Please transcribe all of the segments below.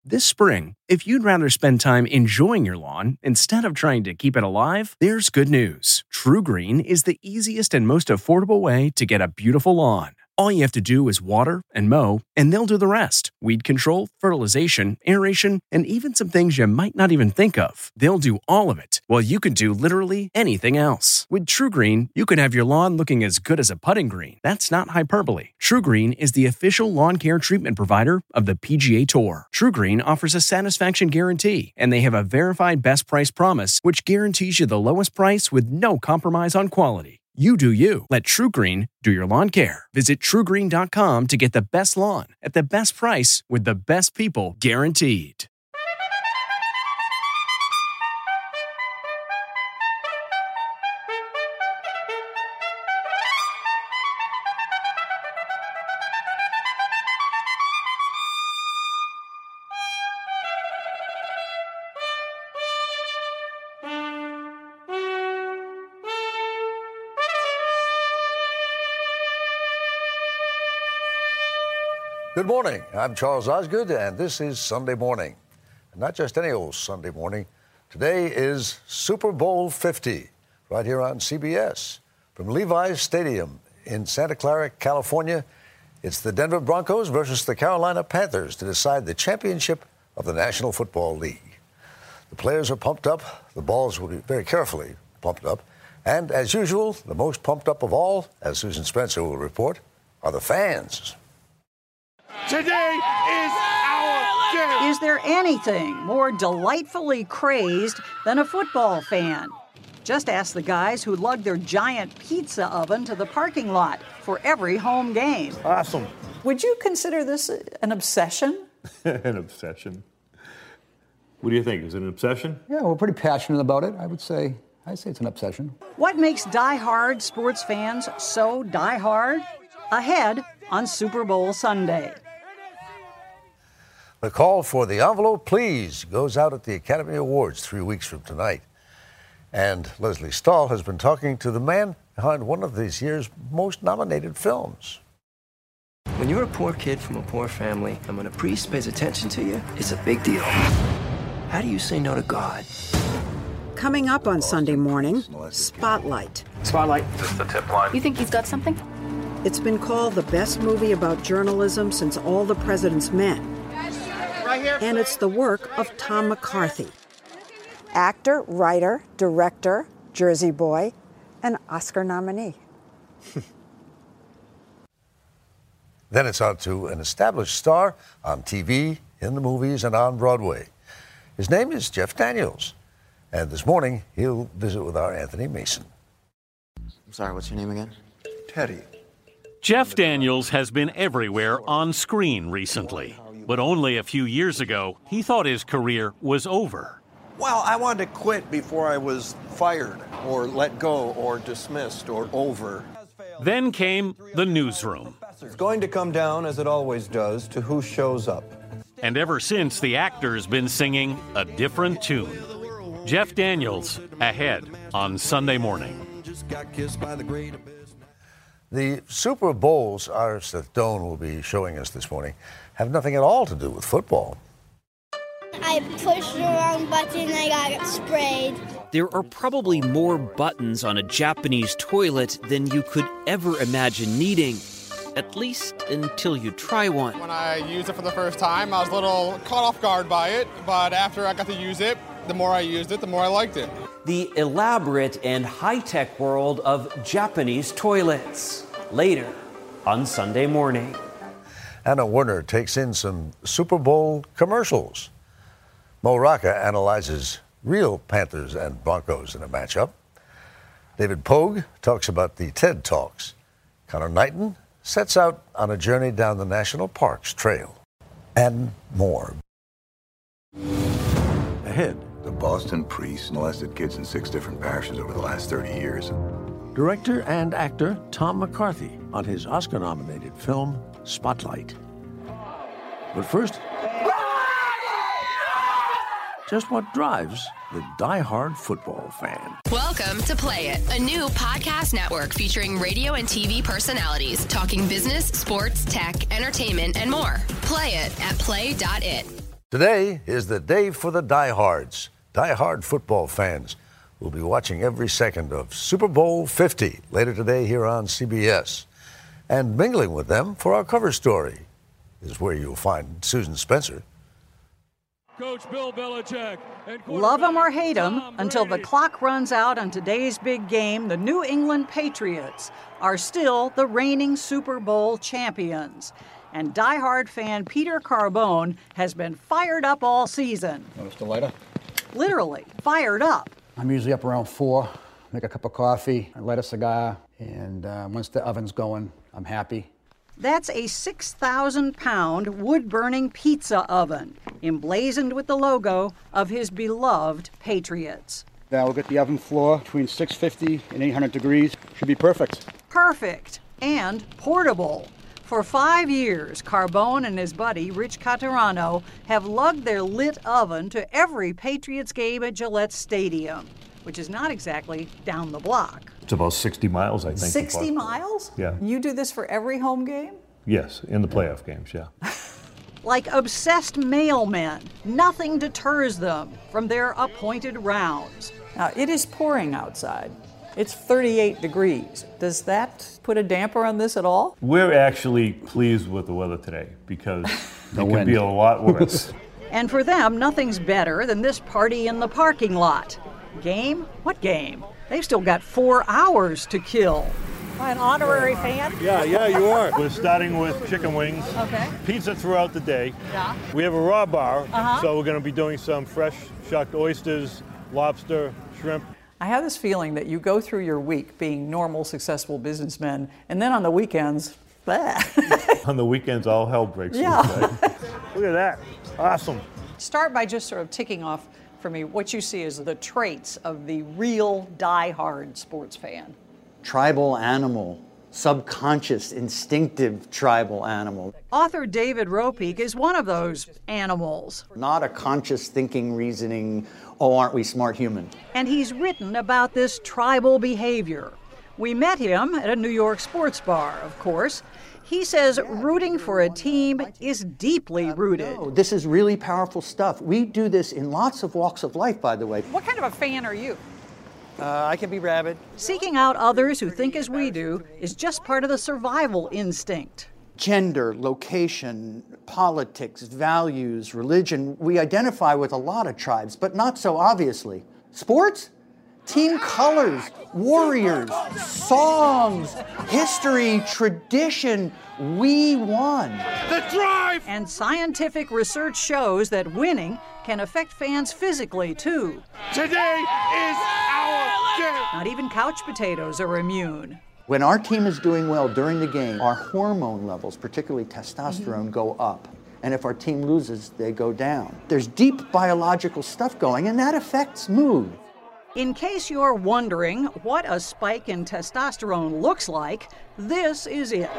This spring, if you'd rather spend time enjoying your lawn instead of trying to keep it alive, there's good news. TruGreen is the easiest and most affordable way to get a beautiful lawn. All you have to do is water and mow, and they'll do the rest. Weed control, fertilization, aeration, and even some things you might not even think of. They'll do all of it, while you can do literally anything else. With TruGreen, you can have your lawn looking as good as a putting green. That's not hyperbole. TruGreen is the official lawn care treatment provider of the PGA Tour. TruGreen offers a satisfaction guarantee, and they have a verified best price promise, which guarantees you the lowest price with no compromise on quality. You do you. Let TruGreen do your lawn care. Visit TruGreen.com to get the best lawn at the best price with the best people guaranteed. Good morning. I'm Charles Osgood, and this is Sunday Morning. And not just any old Sunday morning. Today is Super Bowl 50, right here on CBS. From Levi's Stadium in Santa Clara, California, it's the Denver Broncos versus the Carolina Panthers to decide the championship of the National Football League. The players are pumped up. The balls will be very carefully pumped up. And as usual, the most pumped up of all, as Susan Spencer will report, are the fans. Today is our day. Is there anything more delightfully crazed than a football fan? Just ask the guys who lug their giant pizza oven to the parking lot for every home game. Awesome. Would you consider this an obsession? An obsession? What do you think? Is it an obsession? Yeah, we're pretty passionate about it. I'd say it's an obsession. What makes die-hard sports fans so die-hard? Ahead on Super Bowl Sunday. The call for the envelope, please, goes out at the Academy Awards 3 weeks from tonight. And Leslie Stahl has been talking to the man behind one of this year's most nominated films. When you're a poor kid from a poor family, and when a priest pays attention to you, it's a big deal. How do you say no to God? Coming up on Sunday Morning, Spotlight. Spotlight. Just the tip line. You think he's got something? It's been called the best movie about journalism since All the President's Men. Right here. And it's the work of Tom McCarthy. Actor, writer, director, Jersey Boy, and Oscar nominee. Then it's on to an established star on TV, in the movies, and on Broadway. His name is Jeff Daniels. And this morning, he'll visit with our Anthony Mason. I'm sorry, what's your name again? Teddy. Jeff Daniels has been everywhere on screen recently. But only a few years ago, he thought his career was over. Well, I wanted to quit before I was fired or let go or dismissed or over. Then came The Newsroom. It's going to come down, as it always does, to who shows up. And ever since, the actor's been singing a different tune. Jeff Daniels, ahead on Sunday Morning. The Super Bowls ours that Doan will be showing us this morning have nothing at all to do with football. I pushed the wrong button and I got sprayed. There are probably more buttons on a Japanese toilet than you could ever imagine needing. At least until you try one. When I used it for the first time, I was a little caught off guard by it, but after I got to use it, the more I used it, the more I liked it. The elaborate and high-tech world of Japanese toilets. Later on Sunday Morning. Anna Werner takes in some Super Bowl commercials. Mo Rocca analyzes real Panthers and Broncos in a matchup. David Pogue talks about the TED Talks. Connor Knighton sets out on a journey down the National Parks Trail. And more. Ahead. The Boston priest molested kids in 6 different parishes over the last 30 years. Director and actor Tom McCarthy on his Oscar-nominated film, Spotlight. But first, just what drives the die-hard football fan? Welcome to Play It, a new podcast network featuring radio and TV personalities talking business, sports, tech, entertainment, and more. Play it at play.it. Today is the day for the diehards. Die-hard football fans will be watching every second of Super Bowl 50 later today here on CBS. And mingling with them for our cover story is where you'll find Susan Spencer. Coach Bill Belichick. Love him or hate him, until the clock runs out on today's big game, the New England Patriots are still the reigning Super Bowl champions. And diehard fan Peter Carbone has been fired up all season. Notice the lighter? Literally, fired up. I'm usually up around 4, make a cup of coffee, I light a cigar, and once the oven's going, I'm happy. That's a 6,000-pound wood-burning pizza oven, emblazoned with the logo of his beloved Patriots. Now we'll get the oven floor between 650 and 800 degrees. Should be perfect. Perfect and portable. For 5 years, Carbone and his buddy Rich Caterano have lugged their lit oven to every Patriots game at Gillette Stadium, which is not exactly down the block. It's about 60 miles, I think. 60 miles? Yeah. You do this for every home game? Yes, in the playoff games, yeah. Like obsessed mailmen, nothing deters them from their appointed rounds. Now, it is pouring outside. It's 38 degrees. Does that put a damper on this at all? We're actually pleased with the weather today because it could wind. be a lot worse. And for them, nothing's better than this party in the parking lot. Game? What game? They've still got 4 hours to kill. An honorary fan? Yeah, you are. We're starting with chicken wings, Okay. pizza throughout the day. Yeah. We have a raw bar, Uh-huh. so we're going to be doing some fresh shucked oysters, lobster, shrimp. I have this feeling that you go through your week being normal, successful businessmen, and then on the weekends, On the weekends, all hell breaks loose. Yeah. Right? Look at that. Awesome. Start by just sort of ticking off for me what you see as the traits of the real die-hard sports fan. Tribal animal, subconscious, instinctive tribal animal. Author David Ropeik is one of those animals. Not a conscious thinking, reasoning, oh, aren't we smart human? And he's written about this tribal behavior. We met him at a New York sports bar, of course. He says rooting for a team is deeply rooted. Oh, this is really powerful stuff. We do this in lots of walks of life, by the way. What kind of a fan are you? I can be rabid. Seeking out others who think as we do is just part of the survival instinct. Gender, location, politics, values, religion, we identify with a lot of tribes, but not so obviously. Sports? Team colors, warriors, songs, history, tradition. We won. The drive! And scientific research shows that winning can affect fans physically, too. Today is our day. Not even couch potatoes are immune. When our team is doing well during the game, our hormone levels, particularly testosterone, go up. And if our team loses, they go down. There's deep biological stuff going, and that affects mood. In case you're wondering what a spike in testosterone looks like, this is it.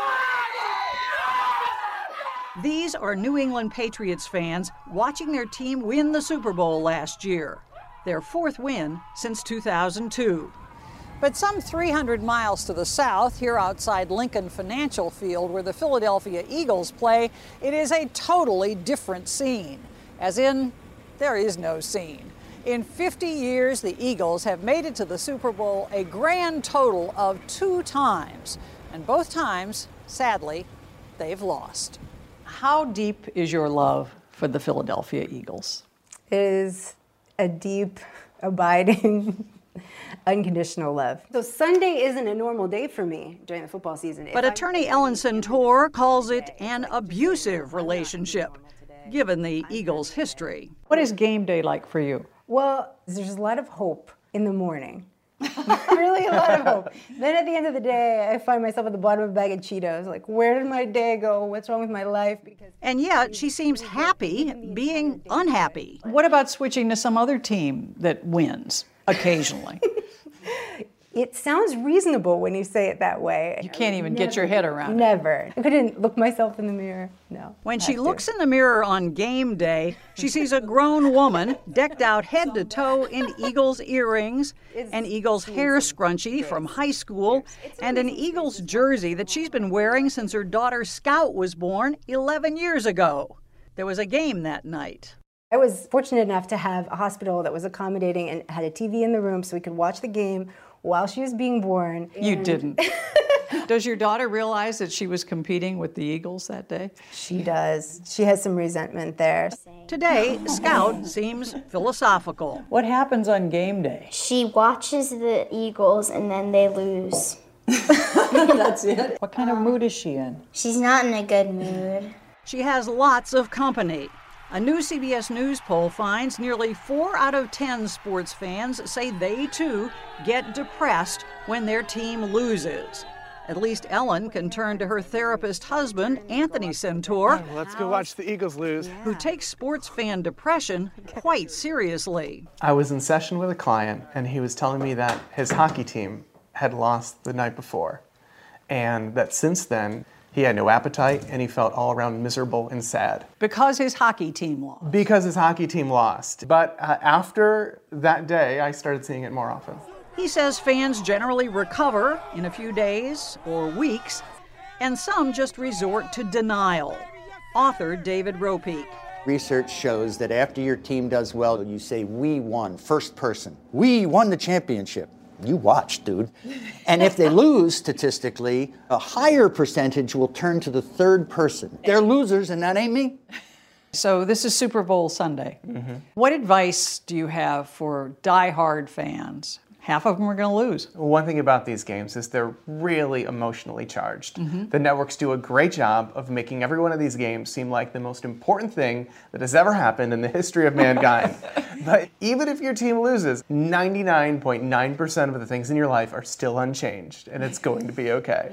These are New England Patriots fans watching their team win the Super Bowl last year, their 4th win since 2002. But some 300 miles to the south, here outside Lincoln Financial Field, where the Philadelphia Eagles play, it is a totally different scene. As in, there is no scene. In 50 years, the Eagles have made it to the Super Bowl a grand total of 2 times. And both times, sadly, they've lost. How deep is your love for the Philadelphia Eagles? It is a deep, abiding, unconditional love. So Sunday isn't a normal day for me during the football season. But attorney Ellen Santor calls it an abusive relationship, given the Eagles' history. What is game day like for you? Well, there's a lot of hope in the morning. Really a lot of hope. Then at the end of the day, I find myself at the bottom of a bag of Cheetos. Like, where did my day go? What's wrong with my life? And yet, she seems happy being unhappy. What about switching to some other team that wins occasionally? It sounds reasonable when you say it that way. You can't even get your head around it. Never. I couldn't look myself in the mirror. No. When she looks in the mirror on game day, she sees a grown woman decked out head to toe in Eagles earrings, an Eagles hair scrunchie from high school, and an Eagles jersey that she's been wearing since her daughter Scout was born 11 years ago. there was a game that night. I was fortunate enough to have a hospital that was accommodating and had a TV in the room so we could watch the game while she was being born. You didn't. Does your daughter realize that she was competing with the Eagles that day? She does. She has some resentment there. Today, Scout seems philosophical. What happens on game day? She watches the Eagles and then they lose. That's it? What kind of mood is she in? She's not in a good mood. She has lots of company. A new CBS News poll finds nearly 4 out of 10 sports fans say they, too, get depressed when their team loses. At least Ellen can turn to her therapist husband, Anthony Centaur. Let's go watch the Eagles lose. Who takes sports fan depression quite seriously. I was in session with a client, and he was telling me that his hockey team had lost the night before, and that since then, he had no appetite, and he felt all around miserable and sad. Because his hockey team lost? Because his hockey team lost. But after that day, I started seeing it more often. He says fans generally recover in a few days or weeks, and some just resort to denial. Author David Ropeek. Research shows that after your team does well, you say, "We won," first person. "We won the championship." You watch, dude. And if they lose, statistically, a higher percentage will turn to the third person. They're losers, and that ain't me. So this is Super Bowl Sunday. Mm-hmm. What advice do you have for diehard fans? Half of them are going to lose. One thing about these games is they're really emotionally charged. The networks do a great job of making every one of these games seem like the most important thing that has ever happened in the history of mankind. But even if your team loses, 99.9% of the things in your life are still unchanged, and it's going to be okay.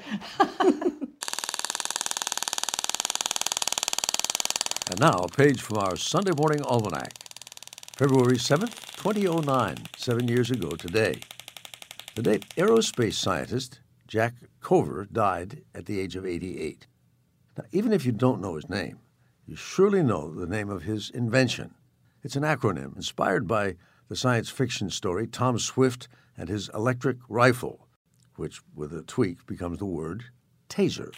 And now, a page from our Sunday Morning Almanac. February 7th, 2009, 7 years ago today. The day aerospace scientist Jack Cover died at the age of 88. Now, even if you don't know his name, you surely know the name of his invention. It's an acronym inspired by the science fiction story Tom Swift and his electric rifle, which, with a tweak, becomes the word taser.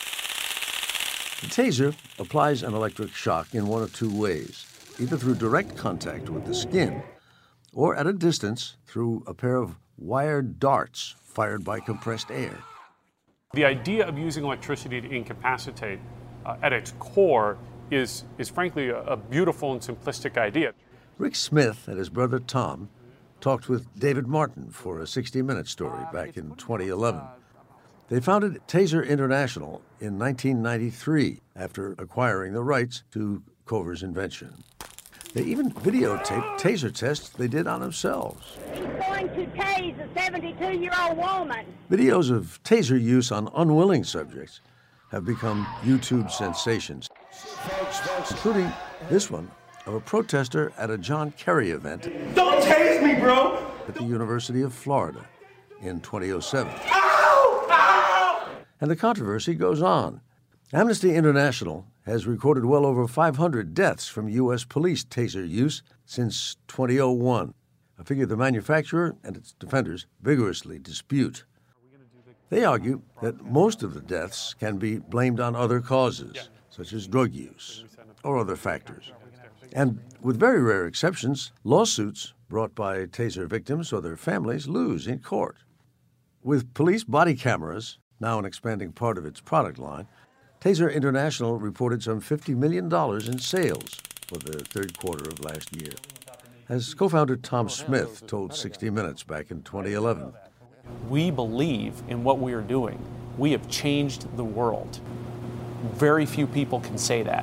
The taser applies an electric shock in one of two ways, either through direct contact with the skin or at a distance through a pair of wired darts fired by compressed air. The idea of using electricity to incapacitate at its core is frankly a beautiful and simplistic idea. Rick Smith and his brother Tom talked with David Martin for a 60 Minutes story back in 2011. They founded Taser International in 1993 after acquiring the rights to Cover's invention. They even videotaped taser tests they did on themselves. He's going to tase a 72-year-old woman. Videos of taser use on unwilling subjects have become YouTube sensations, including this one of a protester at a John Kerry event. Don't tase me, bro! At the University of Florida in 2007. Ow! Ow! And the controversy goes on. Amnesty International has recorded well over 500 deaths from U.S. police taser use since 2001, a figure the manufacturer and its defenders vigorously dispute. They argue that most of the deaths can be blamed on other causes, such as drug use or other factors. And with very rare exceptions, lawsuits brought by taser victims or their families lose in court. With police body cameras, now an expanding part of its product line, Taser International reported some $50 million in sales for the third quarter of last year. As co-founder Tom Smith told 60 Minutes back in 2011. We believe in what we are doing. We have changed the world. Very few people can say that.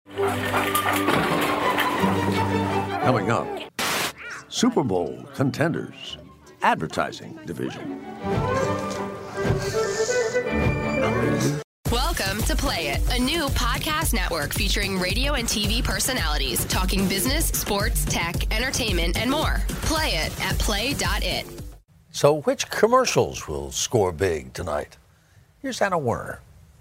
Coming up, Super Bowl contenders, advertising division. Welcome to Play It, a new podcast network featuring radio and TV personalities talking business, sports, tech, entertainment, and more. Play it at play.it. So which commercials will score big tonight? Here's Anna Werner.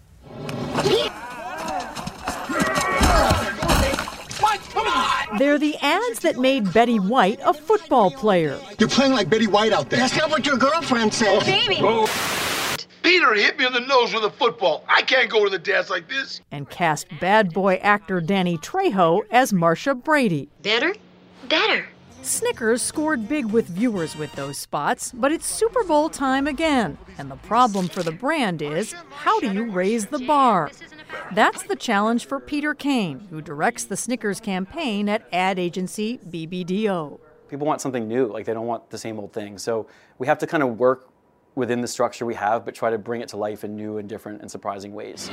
They're the ads that made Betty White a football player. You're playing like Betty White out there. That's not what your girlfriend said. Baby! Peter hit me in the nose with a football. I can't go to the dance like this. And cast bad boy actor Danny Trejo as Marcia Brady. Better? Better. Snickers scored big with viewers with those spots, but it's Super Bowl time again. And the problem for the brand is, how do you raise the bar? That's the challenge for Peter Kane, who directs the Snickers campaign at ad agency BBDO. People want something new, like they don't want the same old thing. So we have to kind of work within the structure we have, but try to bring it to life in new and different and surprising ways.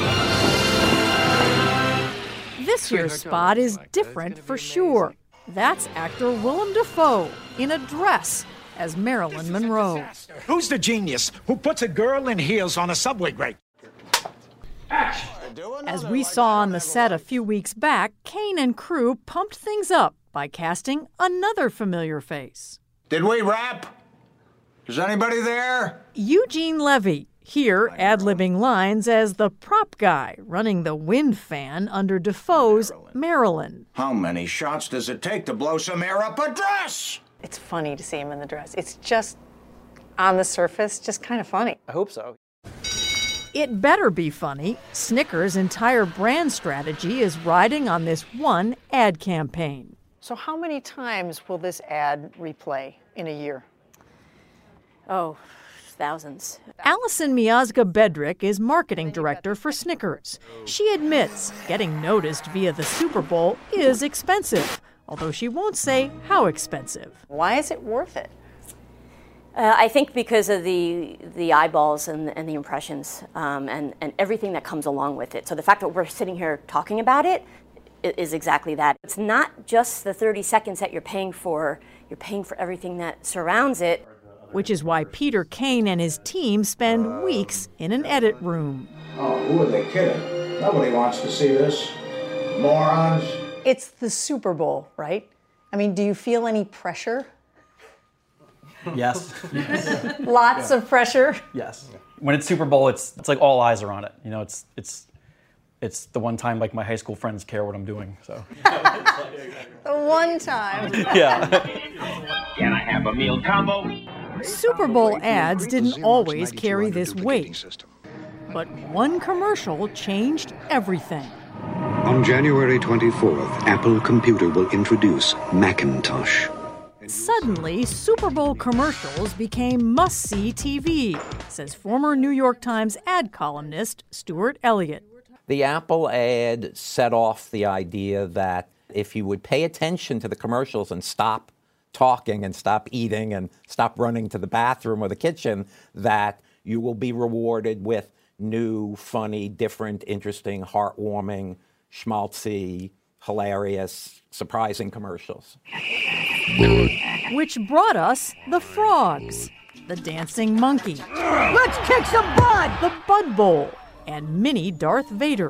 This year's spot is different for sure. That's actor Willem Dafoe in a dress as Marilyn Monroe. Who's the genius who puts a girl in heels on a subway grate? As we saw on the set a few weeks back, Kane and crew pumped things up by casting another familiar face. Did we wrap? Is anybody there? Eugene Levy, here ad-libbing lines as the prop guy running the wind fan under Dafoe's Marilyn. How many shots does it take to blow some air up a dress? It's funny to see him in the dress. It's just, on the surface, just kind of funny. I hope so. It better be funny. Snickers' entire brand strategy is riding on this one ad campaign. So how many times will this ad replay in a year? Oh, thousands. Allison Miazga Bedrick is marketing director for Snickers. She admits getting noticed via the Super Bowl is expensive, although she won't say how expensive. Why is it worth it? I think because of the eyeballs and the impressions and everything that comes along with it. So the fact that we're sitting here talking about it is exactly that. It's not just the 30 seconds that you're paying for everything that surrounds it. Which is why Peter Kane and his team spend weeks in an edit room. Oh, who are they kidding? Nobody wants to see this. Morons. It's the Super Bowl, right? I mean, do you feel any pressure? Yes. Lots of pressure? Yes. When it's Super Bowl, it's like all eyes are on it. You know, it's the one time like my high school friends care what I'm doing. So. The one time. Yeah. Can I have a meal combo? Super Bowl ads didn't always carry this weight. But one commercial changed everything. On January 24th, Apple Computer will introduce Macintosh. Suddenly, Super Bowl commercials became must-see TV, says former New York Times ad columnist Stuart Elliott. The Apple ad set off the idea that if you would pay attention to the commercials and stop talking and stop eating and stop running to the bathroom or the kitchen, that you will be rewarded with new, funny, different, interesting, heartwarming, schmaltzy, hilarious, surprising commercials. Which brought us the frogs, the dancing monkey. Let's kick some butt! The Bud Bowl, and mini Darth Vader.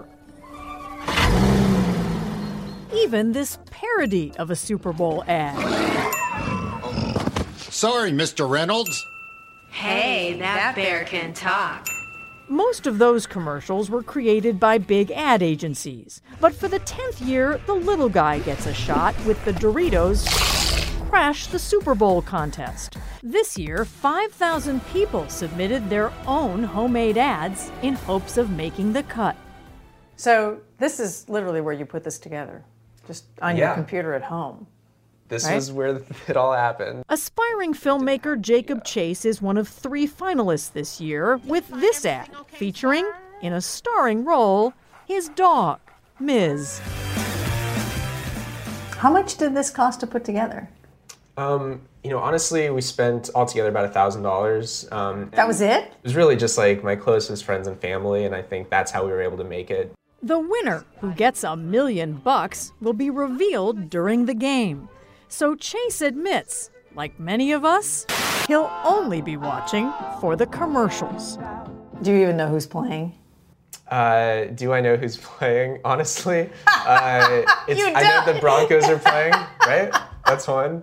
Even this parody of a Super Bowl ad. Sorry, Mr. Reynolds. Hey, that bear can talk. Most of those commercials were created by big ad agencies. But for the 10th year, the little guy gets a shot with the Doritos Crash the Super Bowl contest. This year, 5,000 people submitted their own homemade ads in hopes of making the cut. So this is literally where you put this together, just on your computer at home. This is where it all happened. Aspiring filmmaker Jacob Chase is one of 3 finalists this year with this ad, featuring, in a starring role, his dog, Miz. How much did this cost to put together? Honestly, we spent altogether about $1,000. That was it? It was really just like my closest friends and family, and I think that's how we were able to make it. The winner, who gets $1 million, will be revealed during the game. So Chase admits, like many of us, he'll only be watching for the commercials. Do you even know who's playing? Do I know who's playing? Honestly, I know the Broncos are playing, right? That's one.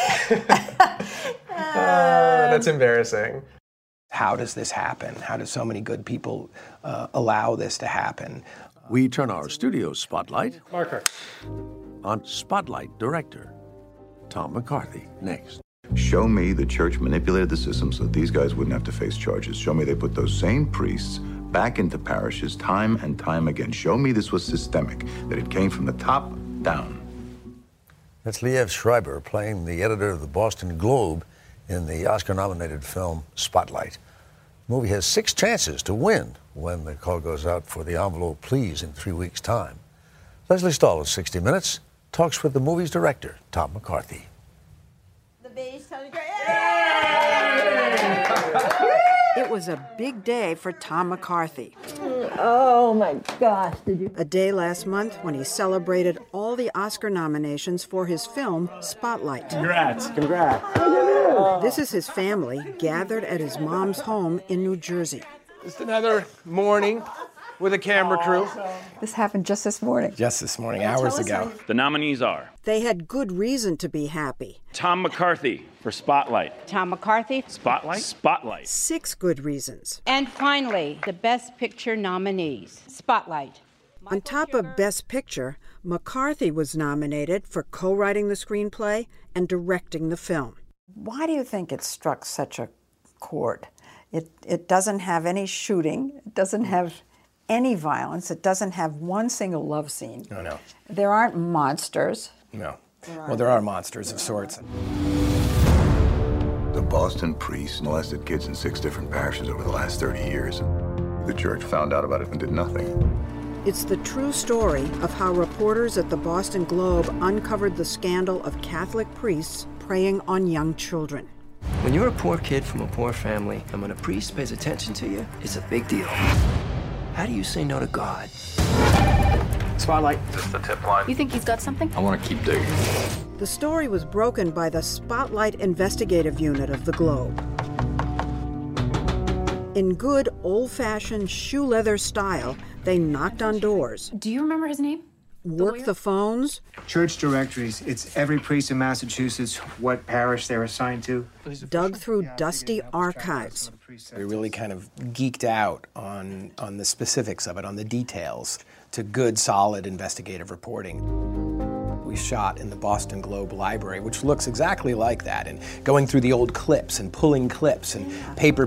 That's embarrassing. How does this happen? How do so many good people allow this to happen? We turn our studio spotlight Marker. on Spotlight Director Tom McCarthy next. Show me the church manipulated the system so that these guys wouldn't have to face charges. Show me they put those same priests back into parishes time and time again. Show me this was systemic, that it came from the top down. That's Liev Schreiber playing the editor of the Boston Globe in the Oscar-nominated film Spotlight. The movie has 6 chances to win when the call goes out for the envelope please in 3 weeks' time. Leslie Stahl of 60 Minutes talks with the movie's director, Tom McCarthy. It was a big day for Tom McCarthy. Oh my gosh, did you? A day last month when he celebrated all the Oscar nominations for his film, Spotlight. Congrats. This is his family gathered at his mom's home in New Jersey. Just another morning with a camera crew. This happened just this morning. Just this morning, hours ago. The nominees are They had good reason to be happy. Tom McCarthy for Spotlight. Tom McCarthy. Spotlight. 6 good reasons. And finally, the Best Picture nominees. Spotlight. On top of Best Picture, McCarthy was nominated for co-writing the screenplay and directing the film. Why do you think it struck such a chord? It doesn't have any shooting. It doesn't have any violence. It doesn't have one single love scene. No. There aren't monsters. No. Well, there are monsters of sorts. The Boston priests molested kids in 6 different parishes over the last 30 years. The church found out about it and did nothing. It's the true story of how reporters at the Boston Globe uncovered the scandal of Catholic priests preying on young children. When you're a poor kid from a poor family, and when a priest pays attention to you, it's a big deal. How do you say no to God? Spotlight. Is this the tip line? You think he's got something? I want to keep digging. The story was broken by the Spotlight investigative unit of the Globe. In good old-fashioned shoe leather style, they knocked on doors. Do you remember his name? Worked the phones. Church directories. It's every priest in Massachusetts, what parish they're assigned to. Dug through dusty archives. We really kind of geeked out on the specifics of it, on the details, to good, solid investigative reporting. We shot in the Boston Globe Library, which looks exactly like that, and going through the old clips and pulling clips and paper.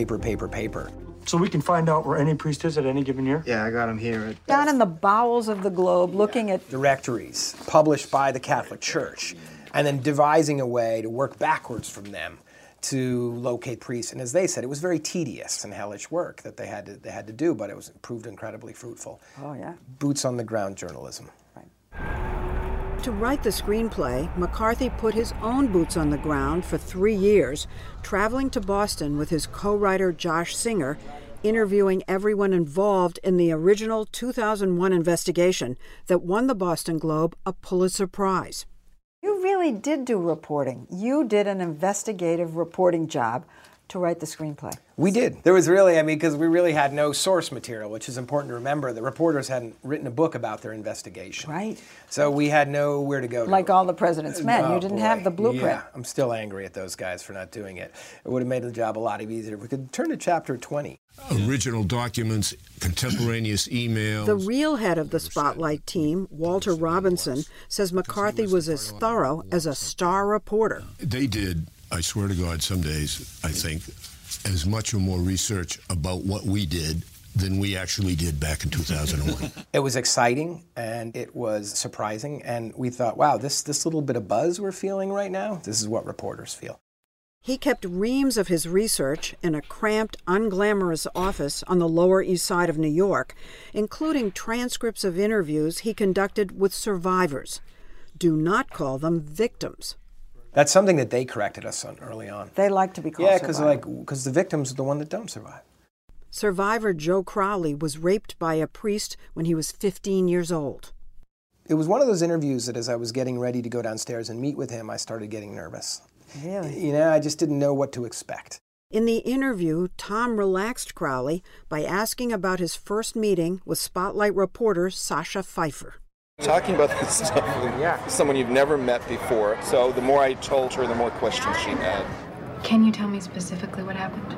So we can find out where any priest is at any given year? Yeah, I got him here. Down in the bowels of the Globe, looking at directories published by the Catholic Church, and then devising a way to work backwards from them to locate priests. And as they said, it was very tedious and hellish work that they had to do, but it proved incredibly fruitful. Oh, yeah. Boots on the ground journalism. To write the screenplay, McCarthy put his own boots on the ground for 3 years, traveling to Boston with his co-writer Josh Singer, interviewing everyone involved in the original 2001 investigation that won the Boston Globe a Pulitzer Prize. You really did do reporting. You did an investigative reporting job to write the screenplay. We did. There was really, because we really had no source material, which is important to remember. The reporters hadn't written a book about their investigation. Right. So we had nowhere to go. Like All the President's Men. You didn't have the blueprint. Yeah, I'm still angry at those guys for not doing it. It would have made the job a lot easier if we could turn to chapter 20. Original documents, contemporaneous emails. The real head of the Spotlight team, Walter Robinson, says McCarthy was as thorough as a star reporter. They did, I swear to God, some days, I think, as much or more research about what we did than we actually did back in 2001. It was exciting and it was surprising, and we thought, wow, this little bit of buzz we're feeling right now, this is what reporters feel. He kept reams of his research in a cramped, unglamorous office on the Lower East Side of New York, including transcripts of interviews he conducted with survivors. Do not call them victims. That's something that they corrected us on early on. They like to be called because the victims are the one that don't survive. Survivor Joe Crowley was raped by a priest when he was 15 years old. It was one of those interviews that as I was getting ready to go downstairs and meet with him, I started getting nervous. Really? I just didn't know what to expect. In the interview, Tom relaxed Crowley by asking about his first meeting with Spotlight reporter Sasha Pfeiffer. Talking about this stuff with someone you've never met before, so the more I told her, the more questions she had. Can you tell me specifically what happened?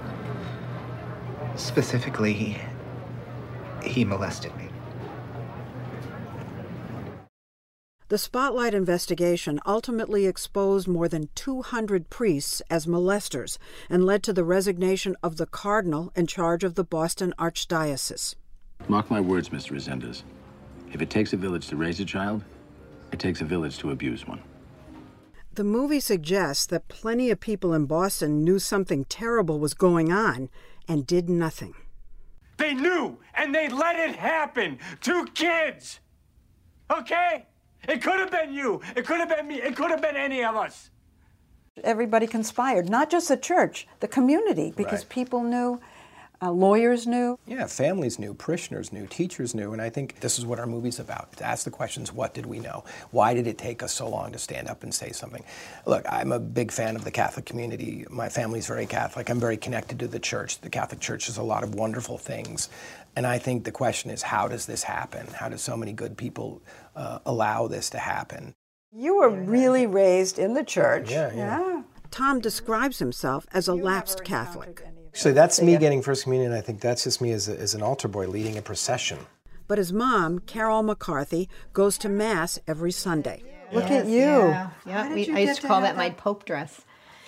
Specifically, he molested me. The Spotlight investigation ultimately exposed more than 200 priests as molesters and led to the resignation of the cardinal in charge of the Boston Archdiocese. Mark my words, Mr. Resendez. If it takes a village to raise a child, it takes a village to abuse one. The movie suggests that plenty of people in Boston knew something terrible was going on and did nothing. They knew, and they let it happen. 2 kids. Okay? It could have been you. It could have been me. It could have been any of us. Everybody conspired, not just the church, the community, because people knew, lawyers knew. Yeah, families knew, parishioners knew, teachers knew, and I think this is what our movie's about, to ask the questions, what did we know? Why did it take us so long to stand up and say something? Look, I'm a big fan of the Catholic community. My family's very Catholic. I'm very connected to the church. The Catholic Church does a lot of wonderful things. And I think the question is, how does this happen? How do so many good people allow this to happen? You were really raised in the church. Yeah. Tom describes himself as a lapsed Catholic. Actually, that's me getting First Communion. I think that's just me as an altar boy leading a procession. But his mom, Carol McCarthy, goes to Mass every Sunday. Look at you. Yeah, I used to call that my Pope dress.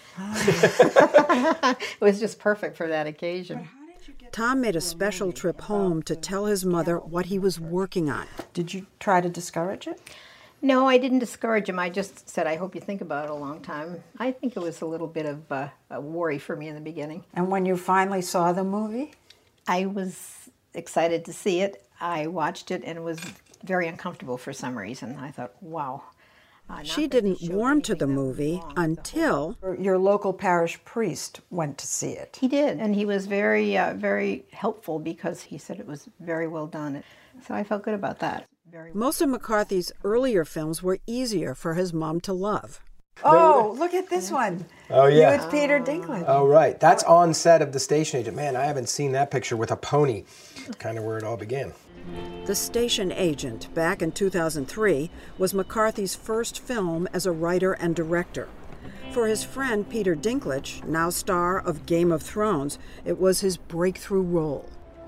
It was just perfect for that occasion. Tom made a special trip home to tell his mother what he was working on. Did you try to discourage it? No, I didn't discourage him. I just said, I hope you think about it a long time. I think it was a little bit of a worry for me in the beginning. And when you finally saw the movie? I was excited to see it. I watched it and it was very uncomfortable for some reason. I thought, wow. She didn't warm to the movie until your local parish priest went to see it. He did, and he was very, very helpful because he said it was very well done. So I felt good about that. Most of McCarthy's earlier films were easier for his mom to love. Oh, look at this one. Oh, yeah. You with Peter Dinklage. Oh, right. That's on set of The Station Agent. Man, I haven't seen that picture with a pony. Kind of where it all began. The Station Agent, back in 2003, was McCarthy's first film as a writer and director. For his friend Peter Dinklage, now star of Game of Thrones, it was his breakthrough role.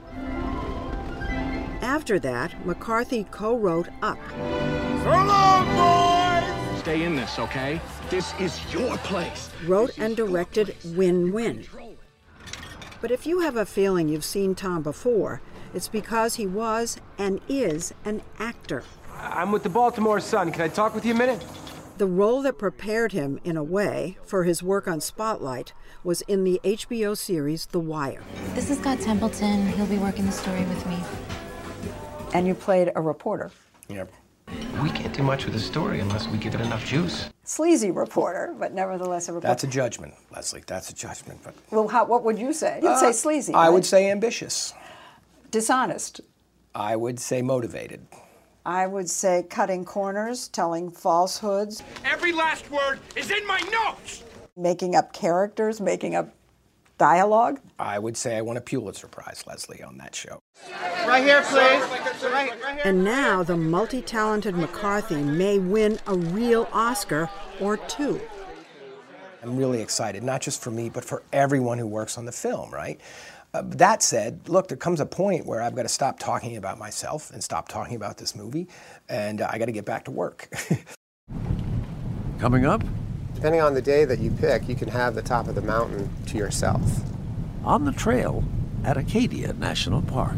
After that, McCarthy co-wrote Up. So long, boys! Stay in this, okay? This is your place. Wrote and directed Win Win. But if you have a feeling you've seen Tom before, it's because he was and is an actor. I'm with the Baltimore Sun. Can I talk with you a minute? The role that prepared him, in a way, for his work on Spotlight was in the HBO series The Wire. This is Scott Templeton. He'll be working the story with me. And you played a reporter. Yep. We can't do much with the story unless we give it enough juice. Sleazy reporter, but nevertheless a reporter. That's a judgment, Leslie. That's a judgment. But well, what would you say? You'd say sleazy. I right? would say ambitious. Dishonest. I would say motivated. I would say cutting corners, telling falsehoods. Every last word is in my notes! Making up characters, making up dialogue. I would say I won a Pulitzer Prize, Leslie, on that show. Right here, please. Right here. And now the multi-talented McCarthy may win a real Oscar or two. I'm really excited, not just for me, but for everyone who works on the film, right? That said, look, there comes a point where I've got to stop talking about myself and stop talking about this movie, and I got to get back to work. Coming up, depending on the day that you pick, you can have the top of the mountain to yourself. On the trail at Acadia National Park.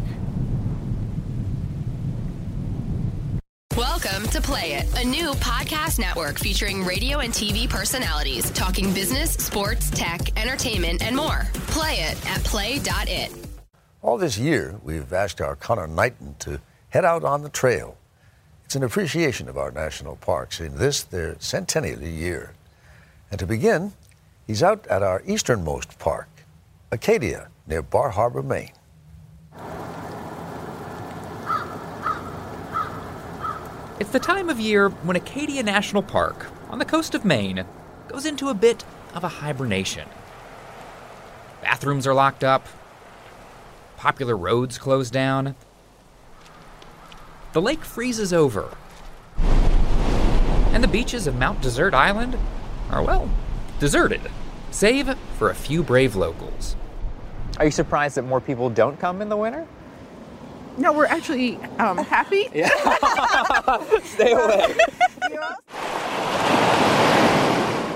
Welcome to Play It, a new podcast network featuring radio and TV personalities talking business, sports, tech, entertainment, and more. Play it at play.it. All this year, we've asked our Connor Knighton to head out on the trail. It's an appreciation of our national parks in this, their centennial year. And to begin, he's out at our easternmost park, Acadia, near Bar Harbor, Maine. It's the time of year when Acadia National Park, on the coast of Maine, goes into a bit of a hibernation. Bathrooms are locked up, popular roads close down, the lake freezes over, and the beaches of Mount Desert Island are, well, deserted, save for a few brave locals. Are you surprised that more people don't come in the winter? No, we're actually happy. Yeah. Stay away.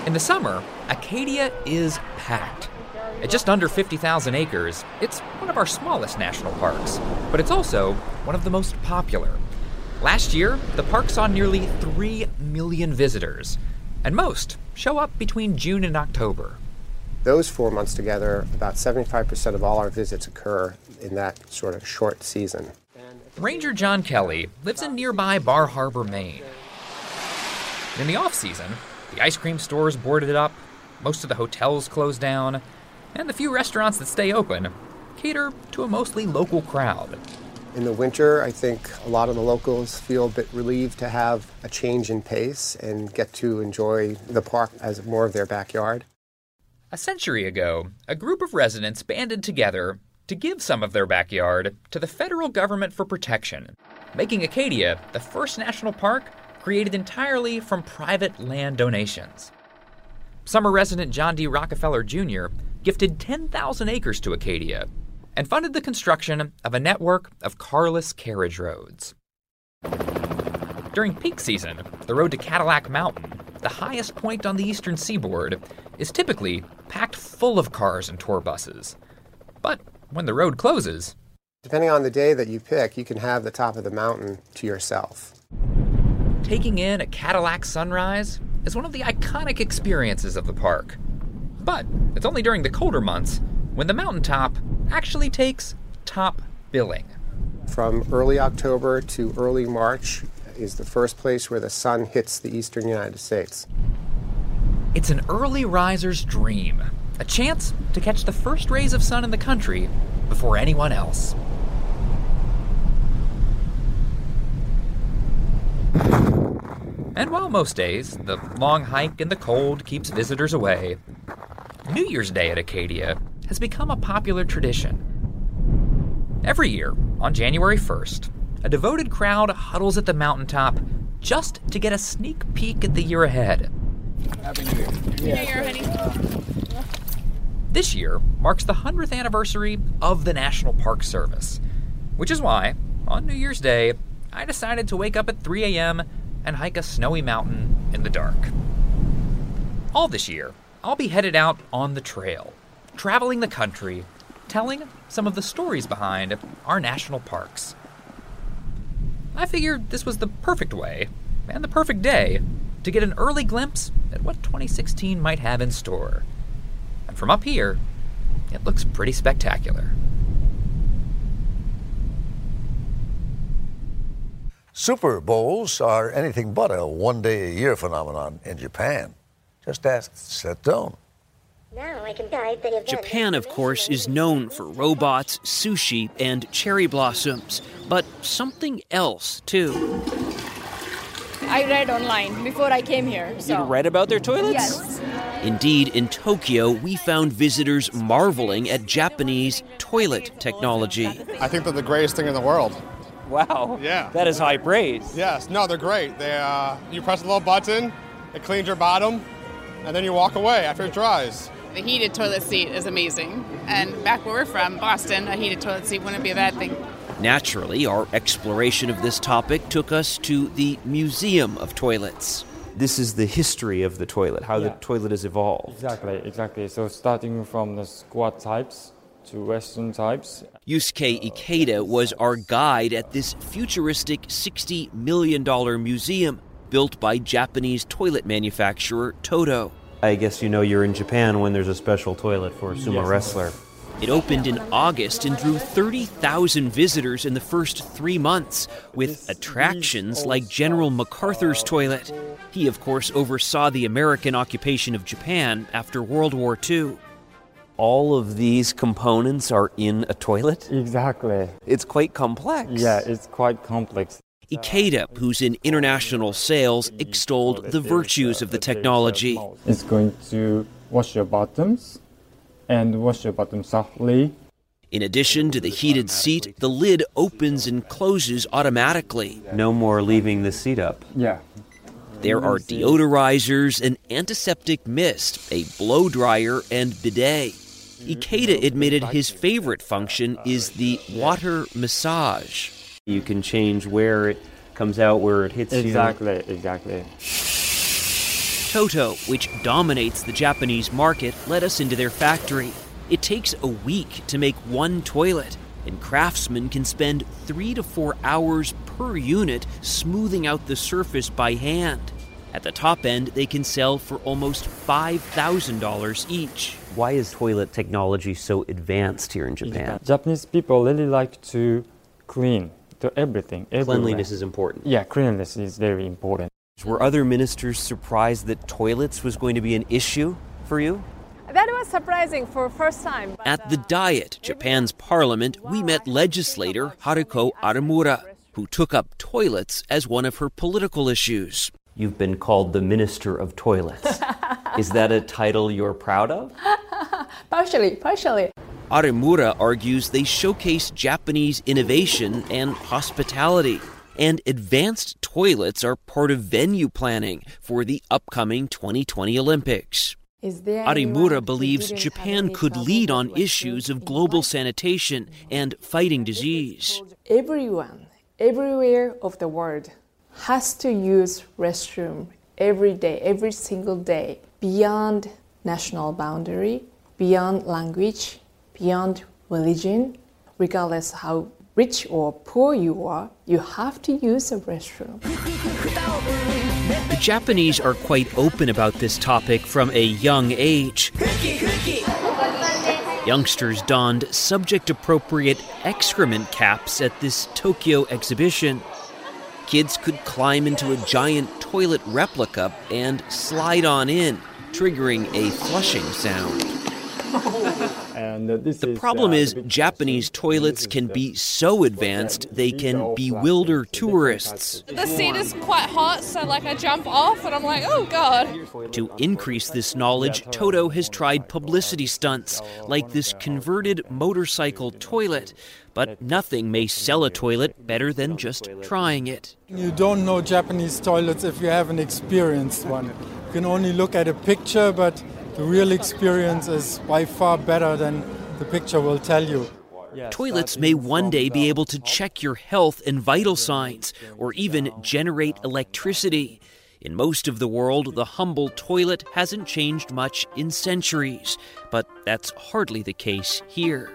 In the summer, Acadia is packed. At just under 50,000 acres, it's one of our smallest national parks, but it's also one of the most popular. Last year, the park saw nearly 3 million visitors, and most show up between June and October. Those 4 months together, about 75% of all our visits occur in that sort of short season. Ranger John Kelly lives in nearby Bar Harbor, Maine. In the off-season, the ice cream stores boarded up, most of the hotels closed down, and the few restaurants that stay open cater to a mostly local crowd. In the winter, I think a lot of the locals feel a bit relieved to have a change in pace and get to enjoy the park as more of their backyard. A century ago, a group of residents banded together to give some of their backyard to the federal government for protection, making Acadia the first national park created entirely from private land donations. Summer resident John D. Rockefeller Jr. gifted 10,000 acres to Acadia and funded the construction of a network of carless carriage roads. During peak season, the road to Cadillac Mountain, the highest point on the eastern seaboard, is typically packed full of cars and tour buses. But when the road closes, depending on the day that you pick, you can have the top of the mountain to yourself. Taking in a Cadillac sunrise is one of the iconic experiences of the park. But it's only during the colder months when the mountaintop actually takes top billing. From early October to early March is the first place where the sun hits the eastern United States. It's an early riser's dream, a chance to catch the first rays of sun in the country before anyone else. And while most days, the long hike and the cold keeps visitors away, New Year's Day at Acadia has become a popular tradition. Every year, on January 1st, a devoted crowd huddles at the mountaintop just to get a sneak peek at the year ahead. Happy New Year. New Year, honey. This year marks the 100th anniversary of the National Park Service, which is why, on New Year's Day, I decided to wake up at 3 a.m. and hike a snowy mountain in the dark. All this year, I'll be headed out on the trail, traveling the country, telling some of the stories behind our national parks. I figured this was the perfect way, and the perfect day, to get an early glimpse at what 2016 might have in store. And from up here, it looks pretty spectacular. Super Bowls are anything but a one-day-a-year phenomenon in Japan. Just ask Setone. Now I can guide the event. Japan, of course, is known for robots, sushi, and cherry blossoms, but something else, too. I read online before I came here. So. You read about their toilets? Yes. Indeed, in Tokyo, we found visitors marveling at Japanese toilet technology. I think they're the greatest thing in the world. Wow. Yeah. That is high praise. Yes. No, they're great. You press a little button, it cleans your bottom, and then you walk away after it dries. The heated toilet seat is amazing. And back where we're from, Boston, a heated toilet seat wouldn't be a bad thing. Naturally, our exploration of this topic took us to the Museum of Toilets. This is the history of the toilet, how the toilet has evolved. Exactly. So starting from the squat types to Western types. Yusuke Ikeda was our guide at this futuristic $60 million museum built by Japanese toilet manufacturer Toto. I guess you know you're in Japan when there's a special toilet for a sumo wrestler. It opened in August and drew 30,000 visitors in the first 3 months, with attractions like General MacArthur's toilet. He, of course, oversaw the American occupation of Japan after World War II. All of these components are in a toilet? Exactly. It's quite complex. Yeah, it's quite complex. Ikeda, who's in international sales, extolled the virtues of the technology. It's going to wash your bottoms and wash your bottom softly. In addition to the heated seat, the lid opens and closes automatically. No more leaving the seat up. Yeah. There are deodorizers, an antiseptic mist, a blow dryer, and bidet. Ikeda admitted his favorite function is the water massage. You can change where it comes out, where it hits you. Exactly. Toto, which dominates the Japanese market, let us into their factory. It takes a week to make one toilet, and craftsmen can spend 3 to 4 hours per unit smoothing out the surface by hand. At the top end, they can sell for almost $5,000 each. Why is toilet technology so advanced here in Japan? Japanese people really like to clean everything. Everywhere. Cleanliness is important. Yeah, cleanliness is very important. Were other ministers surprised that toilets was going to be an issue for you? That was surprising for the first time. At the Diet, Japan's parliament, we met legislator Haruko Aramura, who took up toilets as one of her political issues. You've been called the Minister of Toilets. Is that a title you're proud of? Partially. Aramura argues they showcase Japanese innovation and hospitality. And advanced toilets are part of venue planning for the upcoming 2020 Olympics. Arimura believes Japan could lead on issues of global sanitation and fighting disease. Everyone, everywhere of the world, has to use restroom every day, every single day, beyond national boundary, beyond language, beyond religion, regardless how rich or poor you are, you have to use a restroom. The Japanese are quite open about this topic from a young age. Youngsters donned subject-appropriate excrement caps at this Tokyo exhibition. Kids could climb into a giant toilet replica and slide on in, triggering a flushing sound. The problem is Japanese toilets can be so advanced they can bewilder tourists. The seat is quite hot, so I jump off and I'm like, oh God. To increase this knowledge, Toto has tried publicity stunts, like this converted motorcycle toilet. But nothing may sell a toilet better than just trying it. You don't know Japanese toilets if you haven't experienced one. You can only look at a picture, but the real experience is by far better than the picture will tell you. Toilets may one day be able to check your health and vital signs, or even generate electricity. In most of the world, the humble toilet hasn't changed much in centuries, but that's hardly the case here.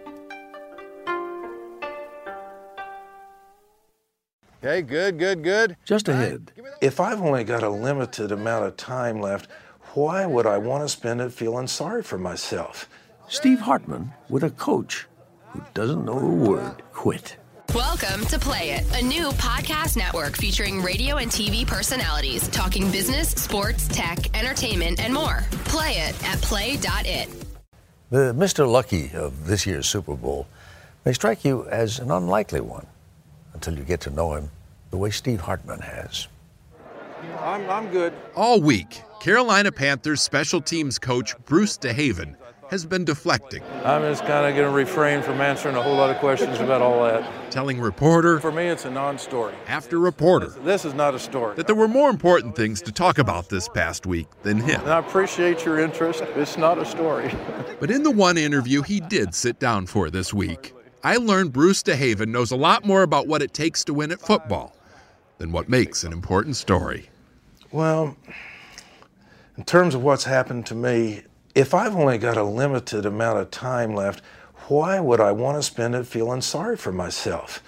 Okay, good. Just ahead. If I've only got a limited amount of time left, why would I want to spend it feeling sorry for myself? Steve Hartman with a coach who doesn't know the word quit. Welcome to Play It, a new podcast network featuring radio and TV personalities talking business, sports, tech, entertainment, and more. Play it at play.it. The Mr. Lucky of this year's Super Bowl may strike you as an unlikely one until you get to know him the way Steve Hartman has. I'm good. All week, Carolina Panthers special teams coach Bruce DeHaven has been deflecting. I'm just kind of going to refrain from answering a whole lot of questions about all that. Telling reporter For me, it's a non-story. after reporter This is not a story. that there were more important things to talk about this past week than him. And I appreciate your interest. It's not a story. But in the one interview he did sit down for this week, I learned Bruce DeHaven knows a lot more about what it takes to win at football than what makes an important story. Well, in terms of what's happened to me, if I've only got a limited amount of time left, why would I want to spend it feeling sorry for myself?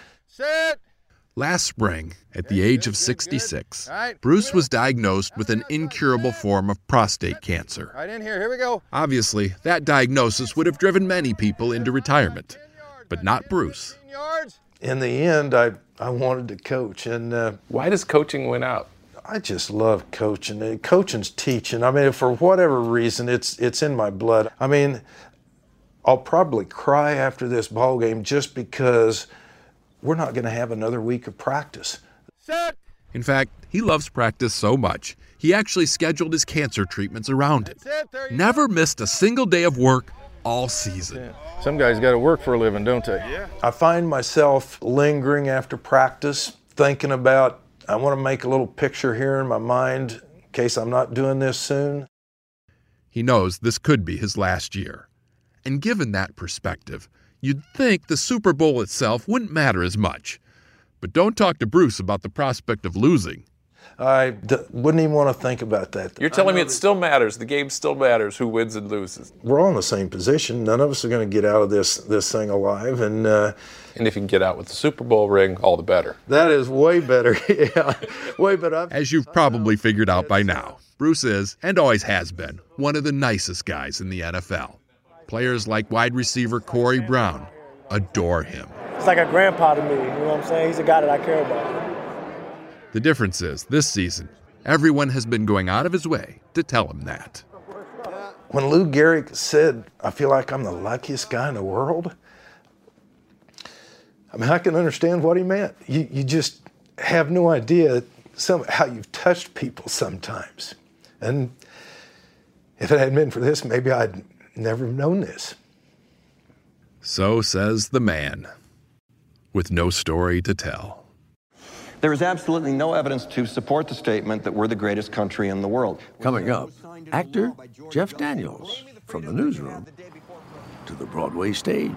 Last spring, at the age of 66, Bruce was diagnosed with an incurable form of prostate cancer. Right in here we go. Obviously, that diagnosis would have driven many people into retirement, but not Bruce. In the end, I wanted to coach. And why does coaching win out? I just love coaching. Coaching's teaching. I mean, for whatever reason, it's in my blood. I mean, I'll probably cry after this ball game just because we're not going to have another week of practice. In fact, he loves practice so much, he actually scheduled his cancer treatments around it. Never missed a single day of work all season. Some guys got to work for a living, don't they? Yeah. I find myself lingering after practice, thinking about, I want to make a little picture here in my mind in case I'm not doing this soon. He knows this could be his last year. And given that perspective, you'd think the Super Bowl itself wouldn't matter as much. But don't talk to Bruce about the prospect of losing. I wouldn't even want to think about that. You're telling me it still matters. The game still matters. Who wins and loses. We're all in the same position. None of us are going to get out of this thing alive. And if you can get out with the Super Bowl ring, all the better. That is way better. Yeah, way better. As you've probably figured out by now, Bruce is, and always has been, one of the nicest guys in the NFL. Players like wide receiver Corey Brown adore him. It's like a grandpa to me, you know what I'm saying? He's a guy that I care about. The difference is, this season, everyone has been going out of his way to tell him that. When Lou Gehrig said, I feel like I'm the luckiest guy in the world, I mean, I can understand what he meant. You just have no idea how you've touched people sometimes. And if it hadn't been for this, maybe I'd never have known this. So says the man, with no story to tell. There is absolutely no evidence to support the statement that we're the greatest country in the world. Coming up, actor Jeff Daniels from the newsroom to the Broadway stage.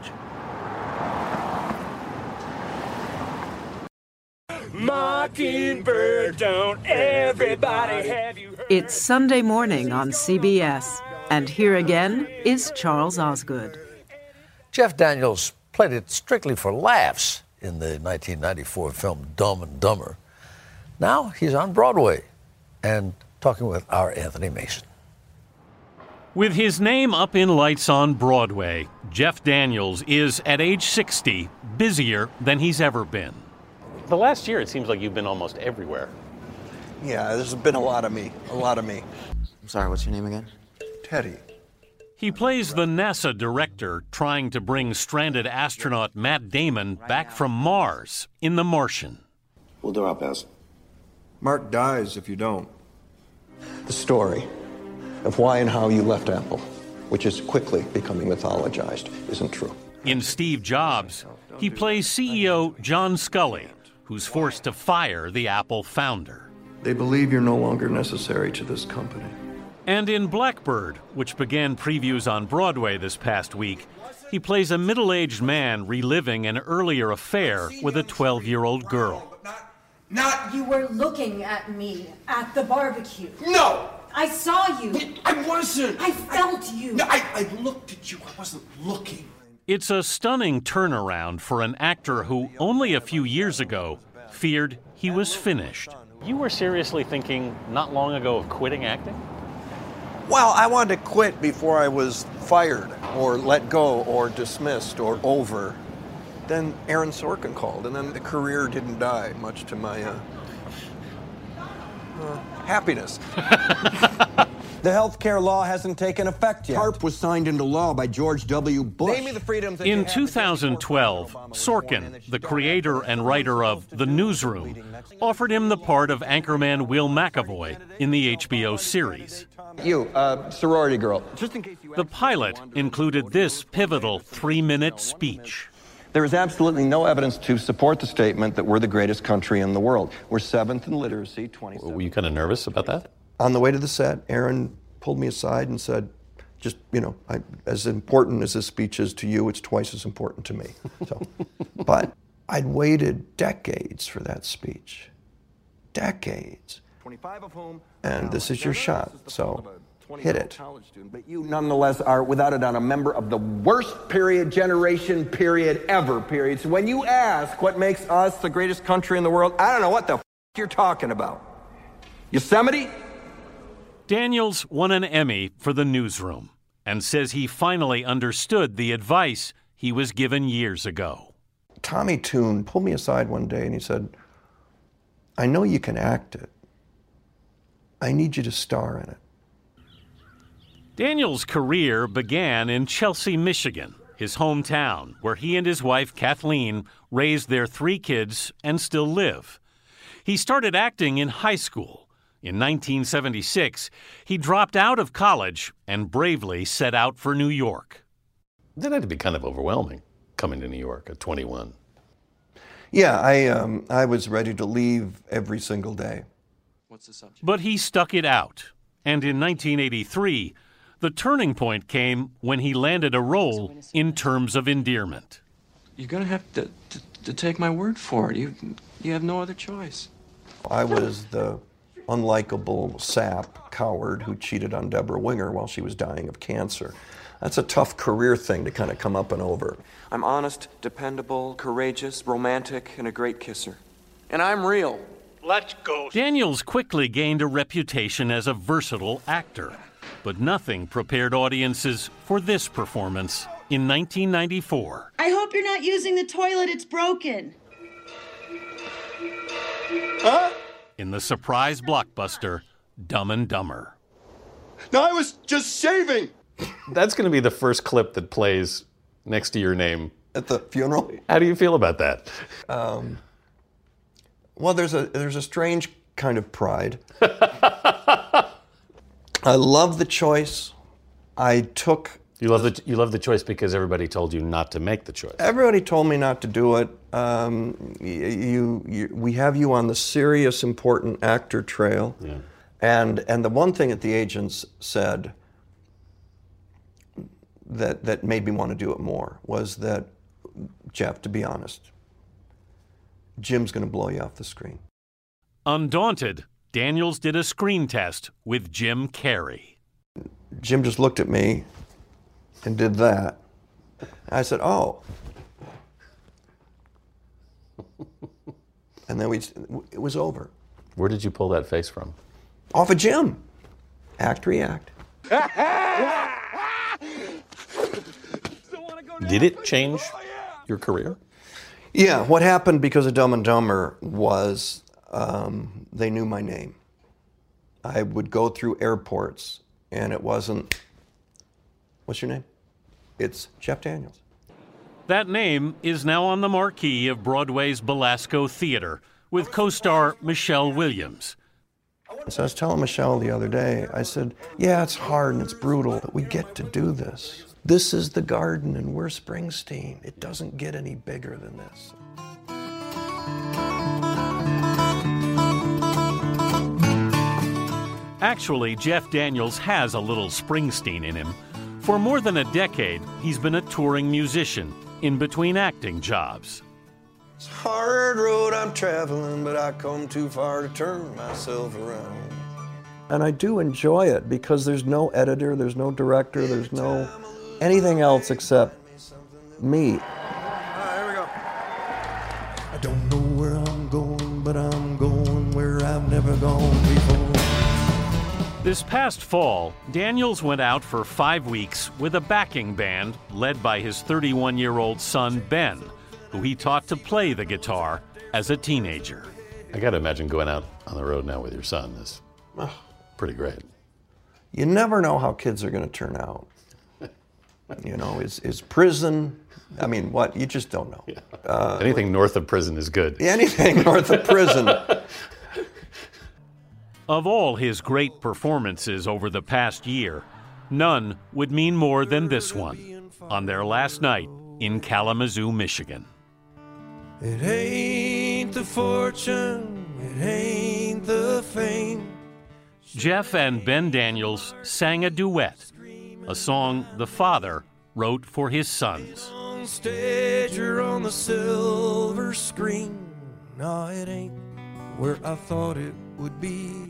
Mockingbird, don't everybody have you heard? It's Sunday morning on CBS, and here again is Charles Osgood. Jeff Daniels played it strictly for laughs in the 1994 film Dumb and Dumber. Now he's on Broadway and talking with our Anthony Mason. With his name up in lights on Broadway, Jeff Daniels is, at age 60, busier than he's ever been. The last year, it seems like you've been almost everywhere. Yeah, there's been a lot of me. I'm sorry, what's your name again? Teddy. He plays the NASA director trying to bring stranded astronaut Matt Damon back from Mars in The Martian. We'll do our best. Mark dies if you don't. The story of why and how you left Apple, which is quickly becoming mythologized, isn't true. In Steve Jobs, he plays CEO John Sculley, who's forced to fire the Apple founder. They believe you're no longer necessary to this company. And in Blackbird, which began previews on Broadway this past week, he plays a middle-aged man reliving an earlier affair with a 12-year-old girl. You were looking at me at the barbecue. No! I saw you. I wasn't. I felt you. No, I looked at you. I wasn't looking. It's a stunning turnaround for an actor who only a few years ago feared he was finished. You were seriously thinking not long ago of quitting acting? Well, I wanted to quit before I was fired or let go or dismissed or over. Then Aaron Sorkin called, and then the career didn't die, much to my happiness. The health care law hasn't taken effect yet. TARP was signed into law by George W. Bush. Name me the freedoms that In 2012, Sorkin, the creator and writer of The Newsroom, offered him the part of anchorman Will McAvoy in the HBO series. You, sorority girl. The pilot included this pivotal 3-minute speech. There is absolutely no evidence to support the statement that we're the greatest country in the world. We're 7th in literacy, 27th. Were you kind of nervous about that? On the way to the set, Aaron pulled me aside and said, just, as important as this speech is to you, it's twice as important to me. So, but I'd waited decades for that speech. Decades. 25 of whom, and this is your shot, so hit it. But you nonetheless are, without a doubt, a member of the worst generation ever. So when you ask what makes us the greatest country in the world, I don't know what the you're talking about. Yosemite? Daniels won an Emmy for The Newsroom and says he finally understood the advice he was given years ago. Tommy Tune pulled me aside one day and he said, I know you can act it. I need you to star in it. Daniels' career began in Chelsea, Michigan, his hometown, where he and his wife, Kathleen, raised their 3 kids and still live. He started acting in high school. In 1976, he dropped out of college and bravely set out for New York. That had to be kind of overwhelming, coming to New York at 21. Yeah, I was ready to leave every single day. What's the subject? But he stuck it out. And in 1983, the turning point came when he landed a role in Terms of Endearment. You're going to have to take my word for it. You have no other choice. I was the unlikable sap, coward, who cheated on Deborah Winger while she was dying of cancer. That's a tough career thing to kind of come up and over. I'm honest, dependable, courageous, romantic, and a great kisser. And I'm real. Let's go. Daniels quickly gained a reputation as a versatile actor, but nothing prepared audiences for this performance in 1994. I hope you're not using the toilet. It's broken. Huh? In the surprise blockbuster, Dumb and Dumber. No, I was just shaving. That's going to be the first clip that plays next to your name. At the funeral? How do you feel about that? Well, there's a strange kind of pride. I love the choice. You love the choice because everybody told you not to make the choice. Everybody told me not to do it. We have you on the serious, important actor trail. Yeah. And the one thing that the agents said that made me want to do it more was that, Jeff, to be honest, Jim's going to blow you off the screen. Undaunted, Daniels did a screen test with Jim Carrey. Jim just looked at me and did that. I said, oh. And then it was over. Where did you pull that face from? Off of Jim. Act, react. Did it change your career? Yeah, what happened because of Dumb and Dumber was they knew my name. I would go through airports and it wasn't, what's your name? It's Jeff Daniels. That name is now on the marquee of Broadway's Belasco Theater with co-star Michelle Williams. So I was telling Michelle the other day, I said, yeah, it's hard and it's brutal, but we get to do this. This is the Garden and we're Springsteen. It doesn't get any bigger than this. Actually, Jeff Daniels has a little Springsteen in him. For more than a decade, he's been a touring musician in between acting jobs. It's a hard road I'm traveling, but I come too far to turn myself around. And I do enjoy it because there's no editor, there's no director, there's no anything else except me. All right, here we go. I don't know where I'm going, but I'm going where I've never gone before. This past fall, Daniels went out for 5 weeks with a backing band led by his 31-year-old son, Ben, who he taught to play the guitar as a teenager. I got to imagine going out on the road now with your son is pretty great. You never know how kids are going to turn out. You know, is prison, I mean, what? You just don't know. Yeah. Anything north of prison is good. Anything north of prison. Of all his great performances over the past year, none would mean more than this one on their last night in Kalamazoo, Michigan. It ain't the fortune, it ain't the fame. Jeff and Ben Daniels sang a duet, a song the father wrote for his sons. On stage or on the silver screen, no, it ain't where I thought it would be.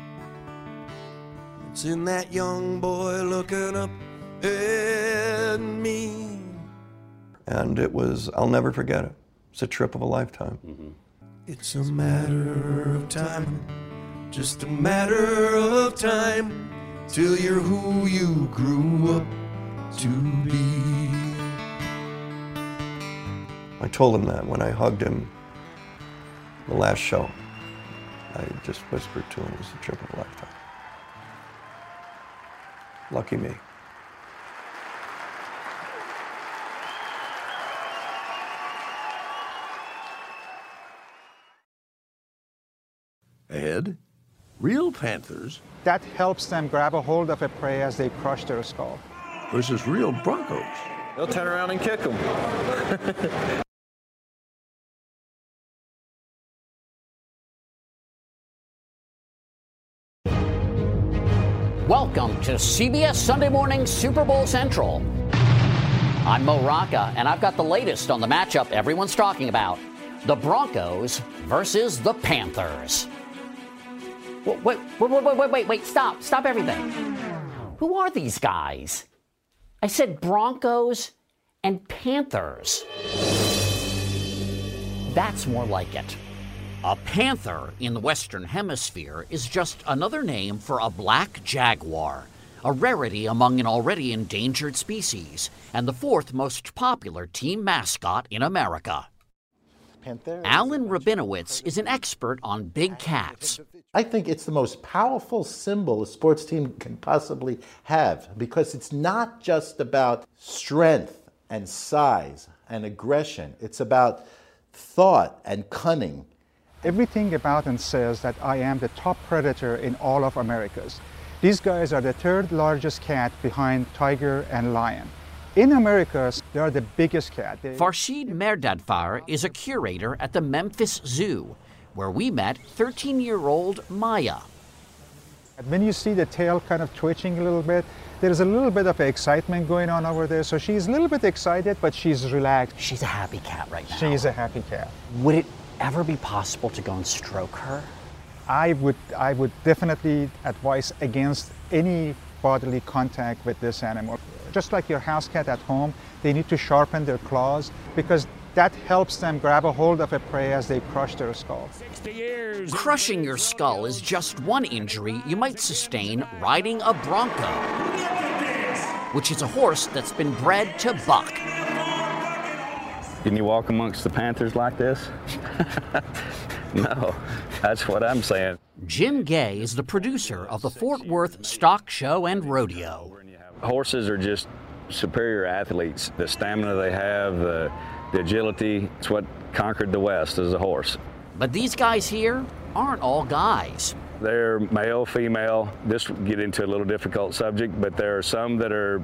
It's in that young boy looking up at me. And it was, I'll never forget it. It's a trip of a lifetime. Mm-hmm. It's a matter of time, just a matter of time, till you're who you grew up to be. I told him that when I hugged him the last show. I just whispered to him, it's a trip of a lifetime. Lucky me. Ahead, real panthers That helps them grab a hold of a prey as they crush their skull. versus real broncos. They'll turn around and kick them. Welcome to CBS Sunday Morning Super Bowl Central. I'm Mo Rocca, and I've got the latest on the matchup everyone's talking about. The Broncos versus the Panthers. Wait, stop everything. Who are these guys? I said Broncos and Panthers. That's more like it. A panther in the Western Hemisphere is just another name for a black jaguar, a rarity among an already endangered species, and the fourth most popular team mascot in America. Alan Rabinowitz is an expert on big cats. I think it's the most powerful symbol a sports team can possibly have, because it's not just about strength and size and aggression. It's about thought and cunning. Everything about him says that I am the top predator in all of Americas. These guys are the third largest cat behind tiger and lion. In America, they are the biggest cat. Farshid Merdadfar is a curator at the Memphis Zoo, where we met 13-year-old Maya. When you see the tail kind of twitching a little bit, there's a little bit of excitement going on over there. So she's a little bit excited, but she's relaxed. She's a happy cat right now. She's a happy cat. Would it ever be possible to go and stroke her? I would definitely advise against any bodily contact with this animal. Just like your house cat at home, they need to sharpen their claws because that helps them grab a hold of a prey as they crush their skull. Crushing your skull is just one injury you might sustain riding a bronco, which is a horse that's been bred to buck. Can you walk amongst the Panthers like this? No, that's what I'm saying. Jim Gay is the producer of the Fort Worth Stock Show and Rodeo. Horses are just superior athletes. The stamina they have, the agility, it's what conquered the West as a horse. But these guys here aren't all guys. They're male, female. This will get into a little difficult subject, but there are some that are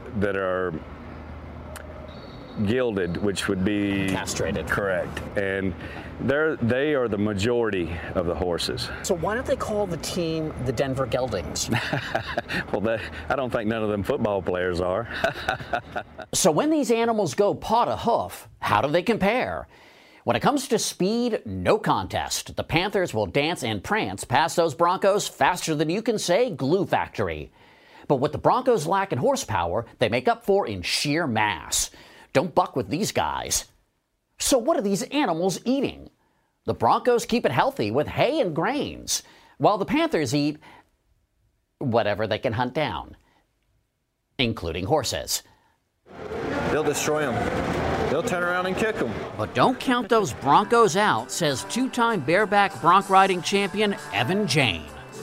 gilded, which would be castrated. Correct. And they are the majority of the horses. So why don't they call the team the Denver Geldings? Well, I don't think none of them football players are. So when these animals go paw to hoof, how do they compare? When it comes to speed, no contest. The Panthers will dance and prance past those Broncos faster than you can say glue factory. But what the Broncos lack in horsepower, they make up for in sheer mass. Don't buck with these guys. So what are these animals eating? The Broncos keep it healthy with hay and grains, while the Panthers eat whatever they can hunt down, including horses. They'll destroy them. They'll turn around and kick them. But don't count those Broncos out, says two-time bareback bronc riding champion Evan Jane.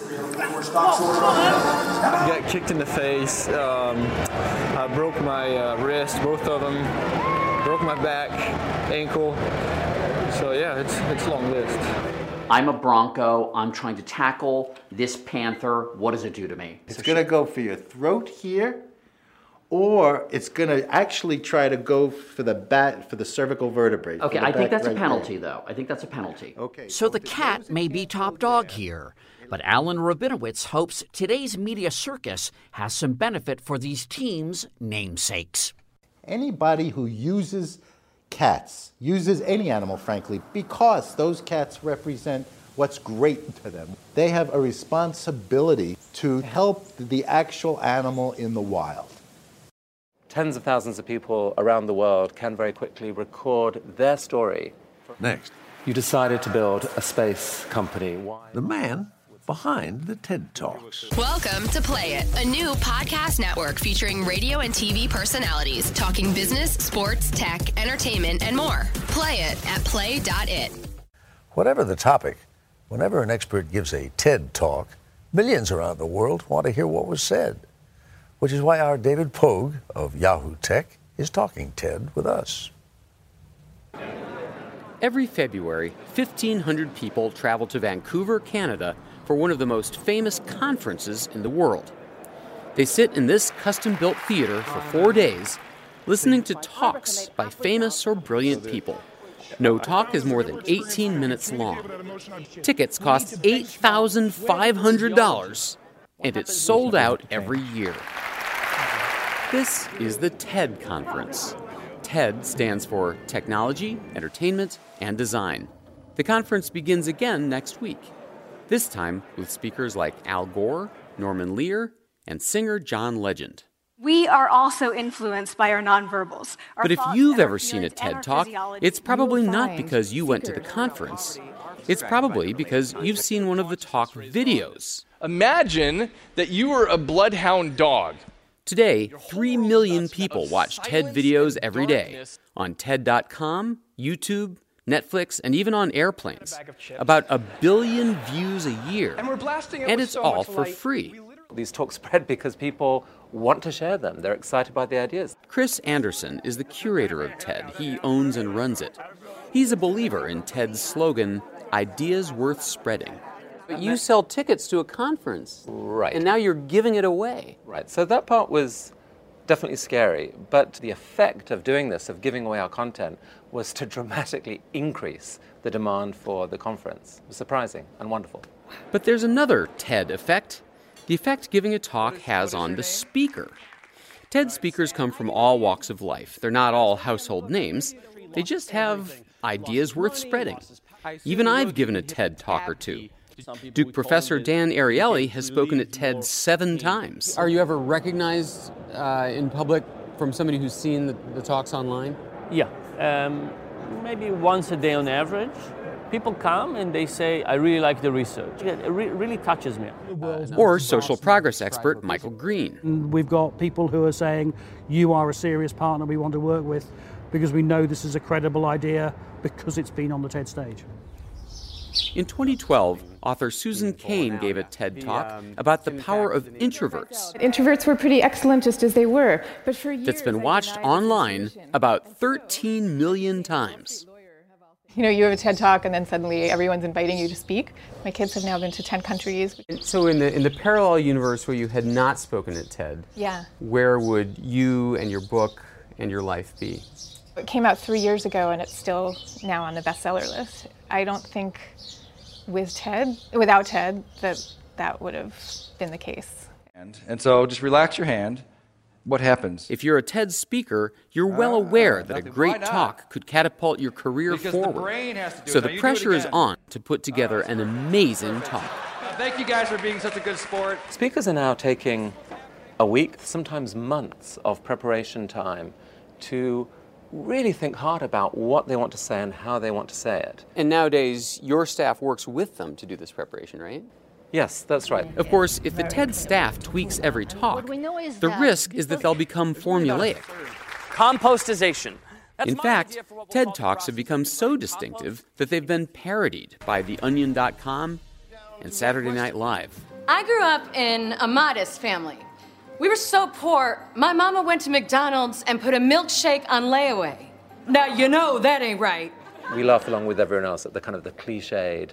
Got kicked in the face. I broke my wrist, both of them. Broke my back, ankle. So yeah, it's a long list. I'm a Bronco. I'm trying to tackle this panther. What does it do to me? It's going to go for your throat here, or it's going to actually try to go for the cervical vertebrae. Okay, I think that's a penalty, though. I think that's a penalty. Okay. So the cat may be top dog here, but Alan Rabinowitz hopes today's media circus has some benefit for these teams' namesakes. Anybody who uses cats, uses any animal, frankly, because those cats represent what's great to them. They have a responsibility to help the actual animal in the wild. Tens of thousands of people around the world can very quickly record their story. Next. You decided to build a space company. Why? The man behind the TED Talks. Welcome to Play It, a new podcast network featuring radio and TV personalities talking business, sports, tech, entertainment, and more. Play it at play.it. Whatever the topic, whenever an expert gives a TED Talk, millions around the world want to hear what was said, which is why our David Pogue of Yahoo Tech is talking TED with us. Every February, 1,500 people travel to Vancouver, Canada, for one of the most famous conferences in the world. They sit in this custom-built theater for 4 days, listening to talks by famous or brilliant people. No talk is more than 18 minutes long. Tickets cost $8,500, and it's sold out every year. This is the TED Conference. TED stands for Technology, Entertainment, and Design. The conference begins again next week. This time with speakers like Al Gore, Norman Lear, and singer John Legend. We are also influenced by our nonverbals. But if you've ever seen a TED Talk, it's probably not because you went to the conference. It's probably because you've seen one of the talk videos. Imagine that you were a bloodhound dog. Today, 3 million people watch TED videos every day on TED.com, YouTube, Netflix, and even on airplanes. About 1 billion views a year. And it's all for free. These talks spread because people want to share them. They're excited by the ideas. Chris Anderson is the curator of TED. He owns and runs it. He's a believer in TED's slogan, "Ideas worth spreading." But you sell tickets to a conference. Right. And now you're giving it away. Right. So that part was definitely scary. But the effect of doing this, of giving away our content, was to dramatically increase the demand for the conference. It was surprising and wonderful. But there's another TED effect. The effect giving a talk has on the speaker. TED speakers come from all walks of life. They're not all household names. They just have ideas worth spreading. Even I've given a TED talk or two. Duke professor Dan Ariely has spoken at TED 7 times. Are you ever recognized in public from somebody who's seen the talks online? Yeah, maybe once a day on average. People come and they say, I really like the research. It really touches me. Or social progress expert Michael Green. We've got people who are saying, you are a serious partner we want to work with because we know this is a credible idea because it's been on the TED stage. In 2012, author Susan Cain gave a TED Talk about the power of introverts. Introverts were pretty excellent just as they were, but for years... That's been watched online about 13 million times. You know, you have a TED Talk and then suddenly everyone's inviting you to speak. My kids have now been to 10 countries. So in the parallel universe where you had not spoken at TED, where would you and your book and your life be? It came out 3 years ago and it's still now on the bestseller list. I don't think without TED, that would have been the case. And so just relax your hand. What happens? If you're a TED speaker, you're well aware that a great talk could catapult your career forward. So the pressure is on to put together an amazing talk. Thank you guys for being such a good sport. Speakers are now taking a week, sometimes months of preparation time to really think hard about what they want to say and how they want to say it. And nowadays, your staff works with them to do this preparation, right? Yes, that's right. Of course, if the TED staff tweaks every talk, the risk is that they'll become formulaic. Compostization. In fact, TED Talks have become so distinctive that they've been parodied by TheOnion.com and Saturday Night Live. I grew up in a modest family. We were so poor, my mama went to McDonald's and put a milkshake on layaway. Now, you know that ain't right. We laugh along with everyone else at the kind of the cliched,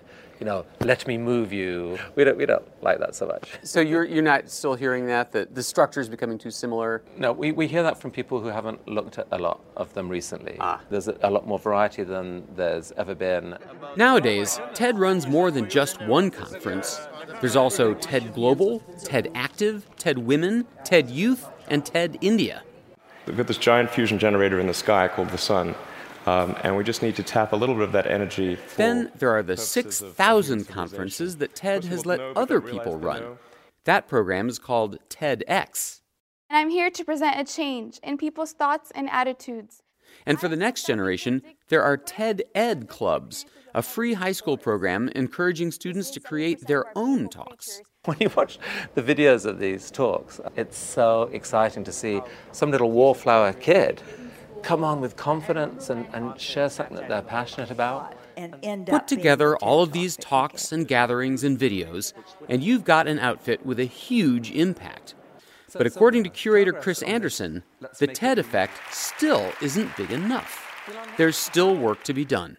let me move you. We don't like that so much. So you're not still hearing that the structure is becoming too similar? No, we hear that from people who haven't looked at a lot of them recently. There's a lot more variety than there's ever been. Nowadays, TED runs more than just one conference. There's also TED Global, TED Active, TED Women, TED Youth, and TED India. We've got this giant fusion generator in the sky called the sun. And we just need to tap a little bit of that energy. Then there are the 6,000 conferences that TED has let other people run. That program is called TEDx. And I'm here to present a change in people's thoughts and attitudes. And for the next generation, there are TED Ed Clubs, a free high school program encouraging students to create their own talks. When you watch the videos of these talks, it's so exciting to see some little wallflower kid come on with confidence and share something that they're passionate about. Put together all of these talks and gatherings and videos, and you've got an outfit with a huge impact. But according to curator Chris Anderson, the TED effect still isn't big enough. There's still work to be done.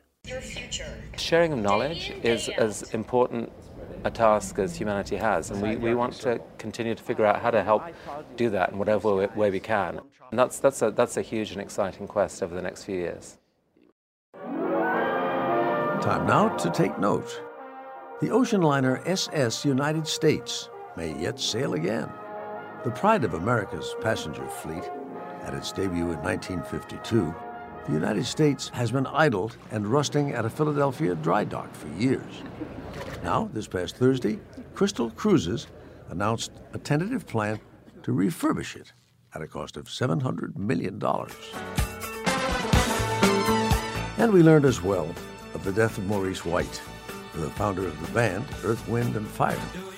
Sharing of knowledge is as important a task as humanity has, and we want to continue to figure out how to help do that in whatever way we can. And that's a huge and exciting quest over the next few years. Time now to take note. The ocean liner SS United States may yet sail again. The pride of America's passenger fleet, at its debut in 1952, the United States has been idled and rusting at a Philadelphia dry dock for years. Now, this past Thursday, Crystal Cruises announced a tentative plan to refurbish it at a cost of $700 million. And we learned as well of the death of Maurice White, the founder of the band Earth, Wind and Fire.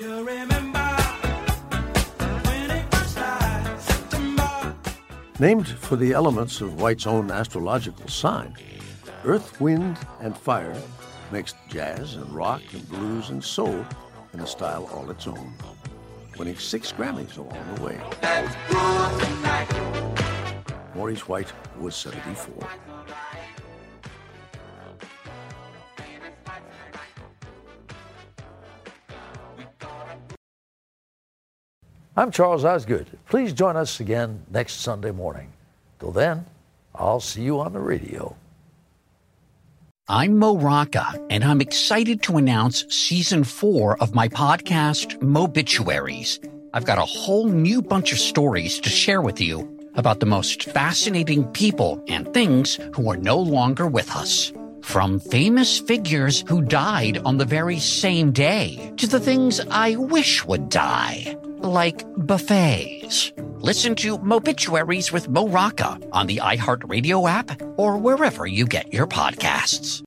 Named for the elements of White's own astrological sign, Earth, Wind and Fire mixed jazz and rock and blues and soul in a style all its own, winning 6 Grammys along the way. Maurice White was 74. I'm Charles Osgood. Please join us again next Sunday morning. Till then, I'll see you on the radio. I'm Mo Rocca, and I'm excited to announce Season 4 of my podcast, Mobituaries. I've got a whole new bunch of stories to share with you about the most fascinating people and things who are no longer with us. From famous figures who died on the very same day to the things I wish would die, like buffets. Listen to Mobituaries with Mo Rocca on the iHeartRadio app or wherever you get your podcasts.